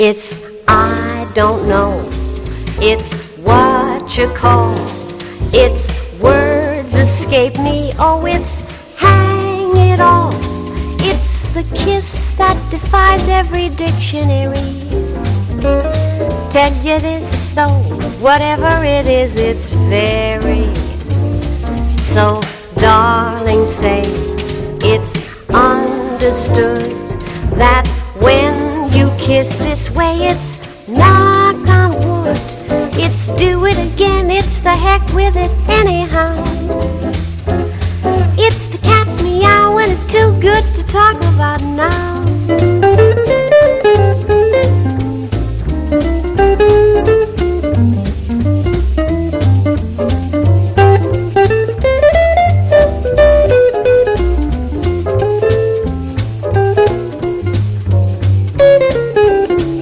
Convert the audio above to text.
It's I don't know. It's what you call. It's words escape me. Oh, it's hang it all. It's the kiss that defies every dictionary. Tell you this though, whatever it is, it's very. So, darling, say it's understood that when you kiss this way, it's knock on wood. It's do it again, it's the heck with it anyhow. It's the cat's meow and it's too good to talk about now.